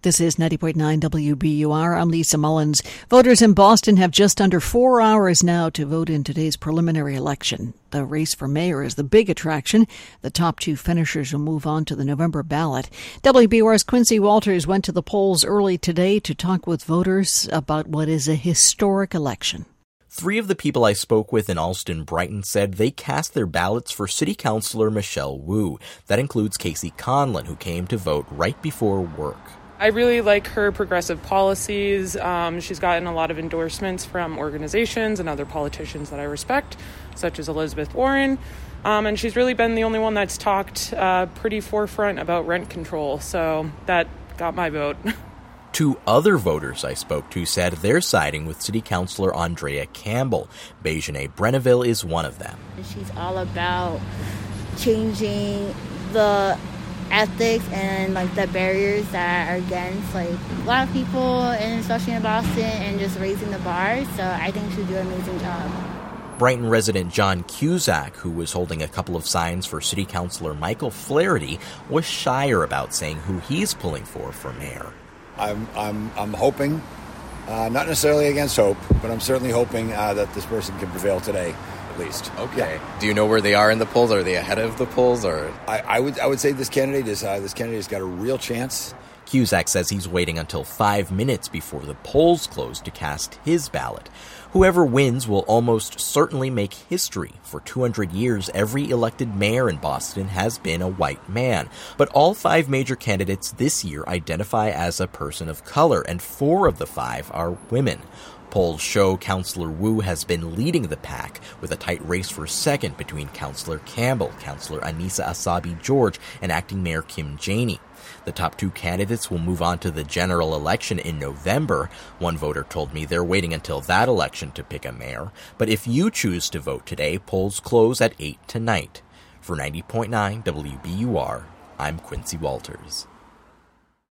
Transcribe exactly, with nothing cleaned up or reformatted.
This is ninety point nine W B U R. I'm Lisa Mullins. Voters in Boston have just under four hours now to vote in today's preliminary election. The race for mayor is the big attraction. The top two finishers will move on to the November ballot. W B U R's Quincy Walters went to the polls early today to talk with voters about what is a historic election. Three of the people I spoke with in Allston Brighton said they cast their ballots for City Councilor Michelle Wu. That includes Casey Conlon, who came to vote right before work. I really like her progressive policies. Um, she's gotten a lot of endorsements from organizations and other politicians that I respect, such as Elizabeth Warren. Um, and she's really been the only one that's talked uh, pretty forefront about rent control. So that got my vote. Two other voters I spoke to said they're siding with City Councilor Andrea Campbell. Bejane Brenneville is one of them. She's all about changing the ethics and like the barriers that are against like a lot of people, and especially in Boston, and just raising the bar. So I think she'll do an amazing job. Brighton resident John Cusack, who was holding a couple of signs for City Councilor Michael Flaherty, was shyer about saying who he's pulling for for mayor. I'm I'm I'm hoping, uh, not necessarily against hope, but I'm certainly hoping uh, that this person can prevail today. At least. Okay. Yeah. Do you know where they are in the polls? Are they ahead of the polls, or? I, I would I would say this candidate is uh, this candidate has got a real chance. Cusack says he's waiting until five minutes before the polls close to cast his ballot. Whoever wins will almost certainly make history. For two hundred years, every elected mayor in Boston has been a white man. But all five major candidates this year identify as a person of color, and four of the five are women. Polls show Councilor Wu has been leading the pack, with a tight race for second between Councilor Campbell, Councilor Anissa Essaibi-George, and Acting Mayor Kim Janey. The top two candidates will move on to the general election in November. One voter told me they're waiting until that election to pick a mayor. But if you choose to vote today, polls close at eight tonight. For ninety point nine W B U R, I'm Quincy Walters.